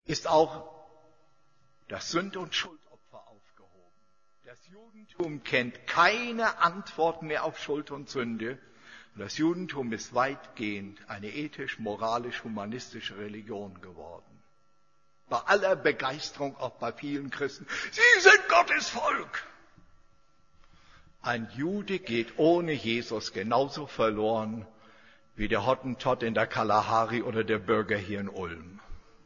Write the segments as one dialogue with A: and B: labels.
A: ist auch das Sünd- und Schuldopfer aufgehoben. Das Judentum kennt keine Antwort mehr auf Schuld und Sünde. Und das Judentum ist weitgehend eine ethisch-moralisch-humanistische Religion geworden. Bei aller Begeisterung, auch bei vielen Christen, sie sind Gottes Volk. Ein Jude geht ohne Jesus genauso verloren wie der Hottentott in der Kalahari oder der Bürger hier in Ulm.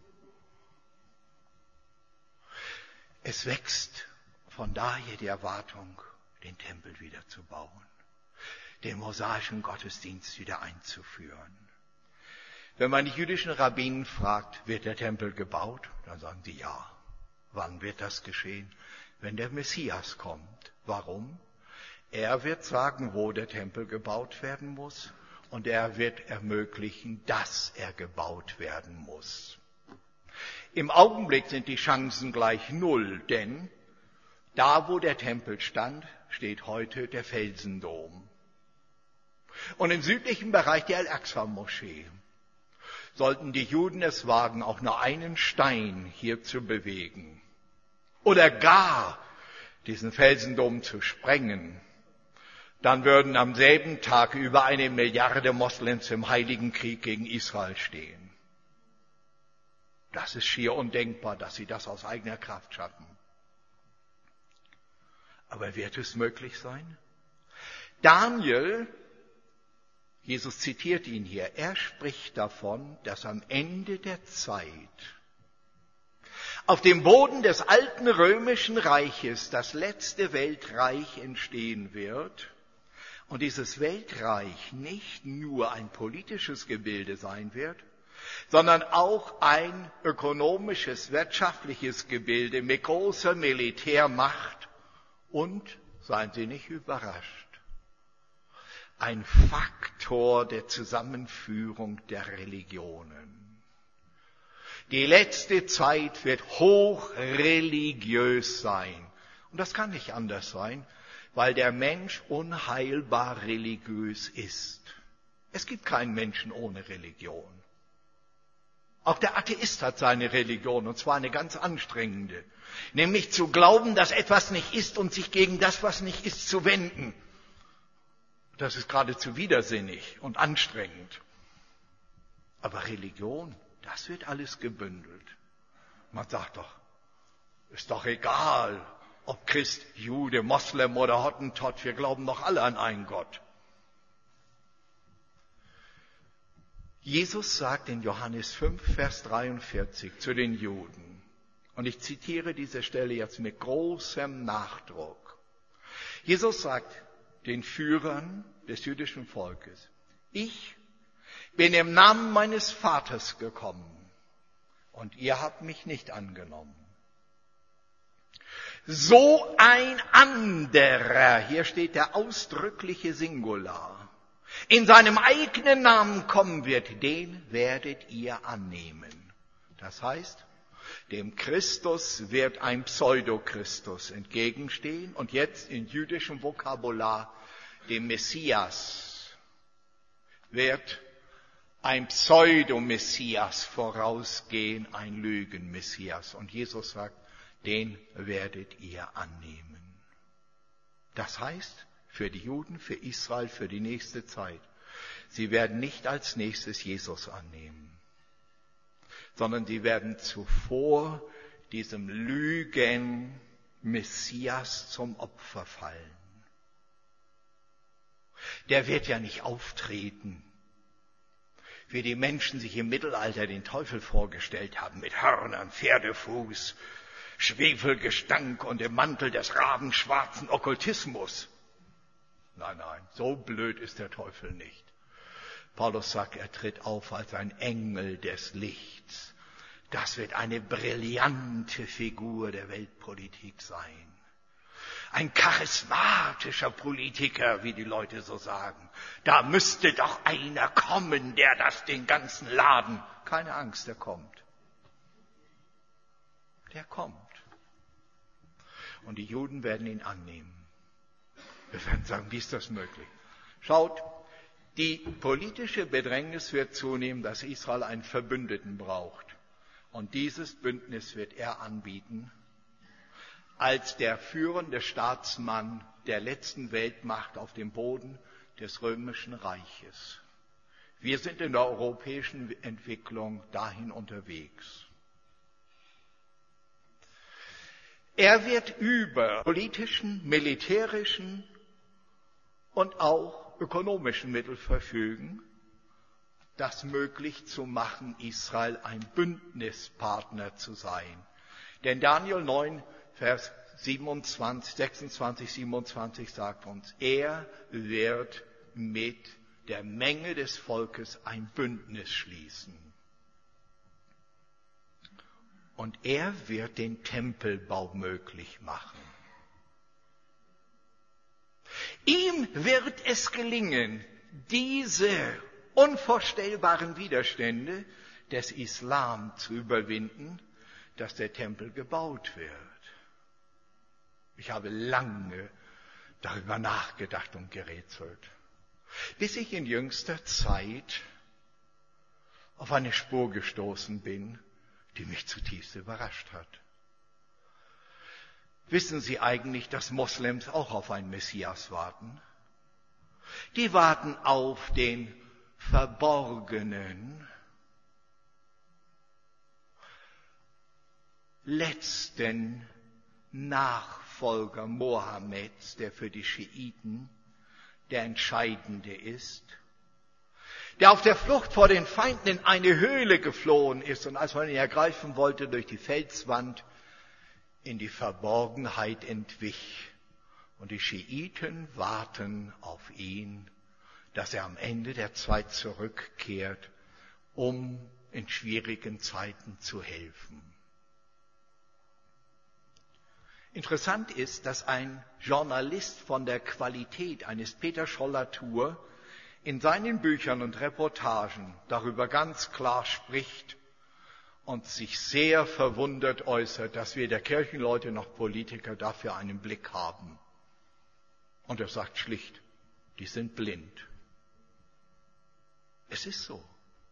A: Es wächst von daher die Erwartung, den Tempel wieder zu bauen, den mosaischen Gottesdienst wieder einzuführen. Wenn man die jüdischen Rabbinen fragt, wird der Tempel gebaut? Dann sagen sie ja. Wann wird das geschehen? Wenn der Messias kommt. Warum? Er wird sagen, wo der Tempel gebaut werden muss, und er wird ermöglichen, dass er gebaut werden muss. Im Augenblick sind die Chancen gleich 0, denn da, wo der Tempel stand, steht heute der Felsendom. Und im südlichen Bereich die Al-Aqsa-Moschee. Sollten die Juden es wagen, auch nur einen Stein hier zu bewegen oder gar diesen Felsendom zu sprengen, dann würden am selben Tag über 1 Milliarde Moslems im Heiligen Krieg gegen Israel stehen. Das ist schier undenkbar, dass sie das aus eigener Kraft schaffen. Aber wird es möglich sein? Daniel, Jesus zitiert ihn hier, er spricht davon, dass am Ende der Zeit auf dem Boden des alten römischen Reiches das letzte Weltreich entstehen wird und dieses Weltreich nicht nur ein politisches Gebilde sein wird, sondern auch ein ökonomisches, wirtschaftliches Gebilde mit großer Militärmacht und, seien Sie nicht überrascht, ein Faktor der Zusammenführung der Religionen. Die letzte Zeit wird hochreligiös sein. Und das kann nicht anders sein, weil der Mensch unheilbar religiös ist. Es gibt keinen Menschen ohne Religion. Auch der Atheist hat seine Religion, und zwar eine ganz anstrengende. Nämlich zu glauben, dass etwas nicht ist und sich gegen das, was nicht ist, zu wenden. Das ist geradezu widersinnig und anstrengend. Aber Religion, das wird alles gebündelt. Man sagt doch, ist doch egal, ob Christ, Jude, Moslem oder Hottentott, wir glauben doch alle an einen Gott. Jesus sagt in Johannes 5, Vers 43 zu den Juden, und ich zitiere diese Stelle jetzt mit großem Nachdruck. Jesus sagt den Führern des jüdischen Volkes: Ich bin im Namen meines Vaters gekommen und ihr habt mich nicht angenommen. So ein anderer, hier steht der ausdrückliche Singular, in seinem eigenen Namen kommen wird, den werdet ihr annehmen. Das heißt, dem Christus wird ein Pseudochristus entgegenstehen und jetzt in jüdischem Vokabular dem Messias wird ein Pseudo-Messias vorausgehen, ein Lügen-Messias. Und Jesus sagt, den werdet ihr annehmen. Das heißt, für die Juden, für Israel, für die nächste Zeit, sie werden nicht als nächstes Jesus annehmen, sondern sie werden zuvor diesem Lügen-Messias zum Opfer fallen. Der wird ja nicht auftreten, wie die Menschen sich im Mittelalter den Teufel vorgestellt haben, mit Hörnern, Pferdefuß, Schwefelgestank und dem Mantel des rabenschwarzen Okkultismus. Nein, so blöd ist der Teufel nicht. Paulus sagt, er tritt auf als ein Engel des Lichts. Das wird eine brillante Figur der Weltpolitik sein. Ein charismatischer Politiker, wie die Leute so sagen. Da müsste doch einer kommen, der das den ganzen Laden... Keine Angst, der kommt. Der kommt. Und die Juden werden ihn annehmen. Wir werden sagen, wie ist das möglich? Schaut, die politische Bedrängnis wird zunehmen, dass Israel einen Verbündeten braucht. Und dieses Bündnis wird er anbieten als der führende Staatsmann der letzten Weltmacht auf dem Boden des Römischen Reiches. Wir sind in der europäischen Entwicklung dahin unterwegs. Er wird über politischen, militärischen und auch ökonomischen Mittel verfügen, das möglich zu machen, Israel ein Bündnispartner zu sein. Denn Daniel 9, Vers 26, 27 sagt uns, er wird mit der Menge des Volkes ein Bündnis schließen. Und er wird den Tempelbau möglich machen. Ihm wird es gelingen, diese unvorstellbaren Widerstände des Islam zu überwinden, dass der Tempel gebaut wird. Ich habe lange darüber nachgedacht und gerätselt, bis ich in jüngster Zeit auf eine Spur gestoßen bin, die mich zutiefst überrascht hat. Wissen Sie eigentlich, dass Moslems auch auf einen Messias warten? Die warten auf den verborgenen, letzten Nachfolger Mohammeds, der für die Schiiten der Entscheidende ist, der auf der Flucht vor den Feinden in eine Höhle geflohen ist und als man ihn ergreifen wollte, durch die Felswand in die Verborgenheit entwich. Und die Schiiten warten auf ihn, dass er am Ende der Zeit zurückkehrt, um in schwierigen Zeiten zu helfen. Interessant ist, dass ein Journalist von der Qualität eines Peter Scholler-Thur in seinen Büchern und Reportagen darüber ganz klar spricht und sich sehr verwundert äußert, dass weder Kirchenleute noch Politiker dafür einen Blick haben. Und er sagt schlicht, die sind blind. Es ist so.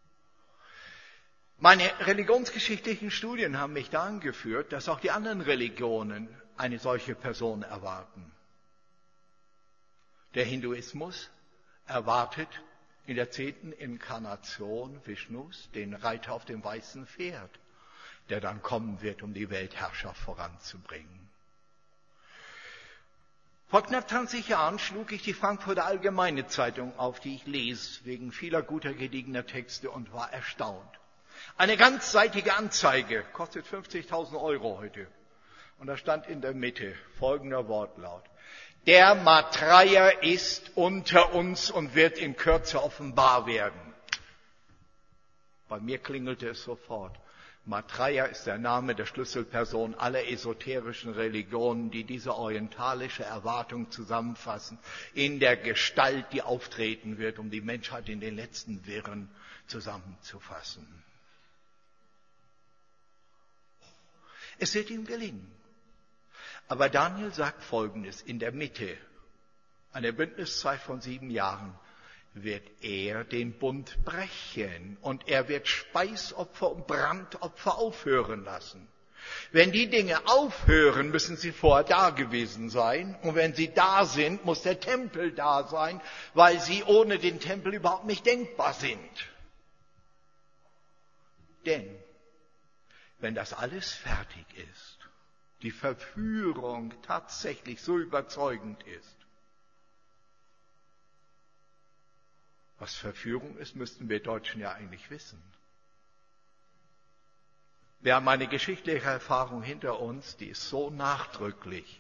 A: Meine religionsgeschichtlichen Studien haben mich daran geführt, dass auch die anderen Religionen eine solche Person erwarten. Der Hinduismus erwartet in der 10. Inkarnation Vishnus den Reiter auf dem weißen Pferd, der dann kommen wird, um die Weltherrschaft voranzubringen. Vor knapp 20 Jahren schlug ich die Frankfurter Allgemeine Zeitung auf, die ich lese, wegen vieler guter, gediegener Texte und war erstaunt. Eine ganzseitige Anzeige, kostet 50.000 € heute. Und da stand in der Mitte folgender Wortlaut. Der Mattreier ist unter uns und wird in Kürze offenbar werden. Bei mir klingelte es sofort. Mattreier ist der Name der Schlüsselperson aller esoterischen Religionen, die diese orientalische Erwartung zusammenfassen, in der Gestalt, die auftreten wird, um die Menschheit in den letzten Wirren zusammenzufassen. Es wird ihm gelingen. Aber Daniel sagt Folgendes, in der Mitte einer Bündniszeit von 7 Jahren wird er den Bund brechen und er wird Speisopfer und Brandopfer aufhören lassen. Wenn die Dinge aufhören, müssen sie vorher da gewesen sein und wenn sie da sind, muss der Tempel da sein, weil sie ohne den Tempel überhaupt nicht denkbar sind. Denn wenn das alles fertig ist, die Verführung tatsächlich so überzeugend ist. Was Verführung ist, müssten wir Deutschen ja eigentlich wissen. Wir haben eine geschichtliche Erfahrung hinter uns, die ist so nachdrücklich.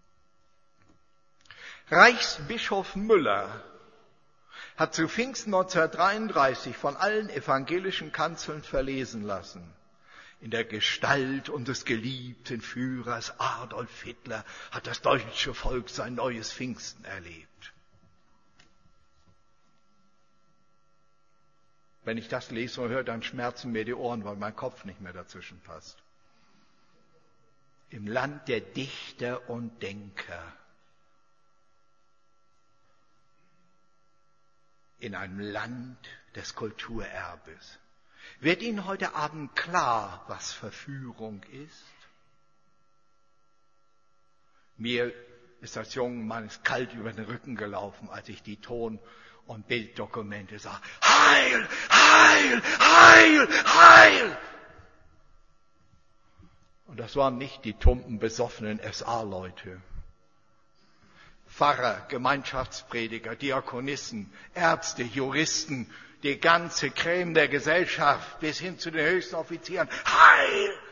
A: Reichsbischof Müller hat zu Pfingsten 1933 von allen evangelischen Kanzeln verlesen lassen. In der Gestalt unseres geliebten Führers Adolf Hitler hat das deutsche Volk sein neues Pfingsten erlebt. Wenn ich das lese und höre, dann schmerzen mir die Ohren, weil mein Kopf nicht mehr dazwischen passt. Im Land der Dichter und Denker. In einem Land des Kulturerbes. Wird Ihnen heute Abend klar, was Verführung ist? Mir ist als junger Mann kalt über den Rücken gelaufen, als ich die Ton- und Bilddokumente sah. Heil, Heil, Heil, Heil! Und das waren nicht die tumpen, besoffenen SA-Leute. Pfarrer, Gemeinschaftsprediger, Diakonissen, Ärzte, Juristen, die ganze Creme der Gesellschaft bis hin zu den höchsten Offizieren. Heil,